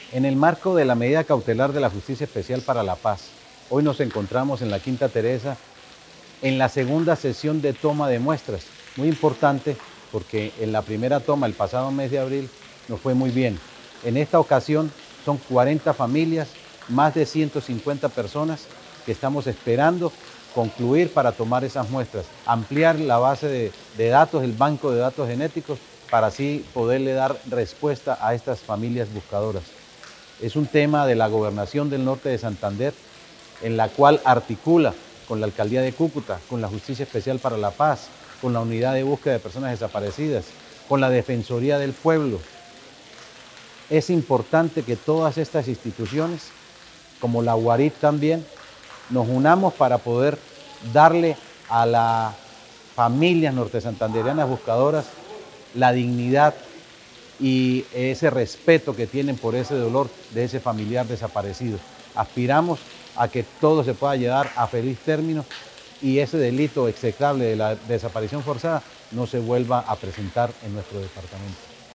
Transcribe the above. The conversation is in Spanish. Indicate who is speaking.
Speaker 1: En el marco de la medida cautelar de la Justicia Especial para la Paz, hoy nos encontramos en la Quinta Teresa en la segunda sesión de toma de muestras. Muy importante porque en la primera toma, el pasado mes de abril, nos fue muy bien. En esta ocasión son 40 familias, más de 150 personas que estamos esperando concluir para tomar esas muestras, ampliar la base de datos, el banco de datos genéticos, para así poderle dar respuesta a estas familias buscadoras. Es un tema de la Gobernación del Norte de Santander, en la cual articula con la Alcaldía de Cúcuta, con la Justicia Especial para la Paz, con la Unidad de Búsqueda de Personas Desaparecidas, con la Defensoría del Pueblo. Es importante que todas estas instituciones, como la UARIP también, nos unamos para poder darle a las familias nortesantanderianas buscadoras la dignidad y ese respeto que tienen por ese dolor de ese familiar desaparecido. Aspiramos a que todo se pueda llevar a feliz término y ese delito execrable de la desaparición forzada no se vuelva a presentar en nuestro departamento.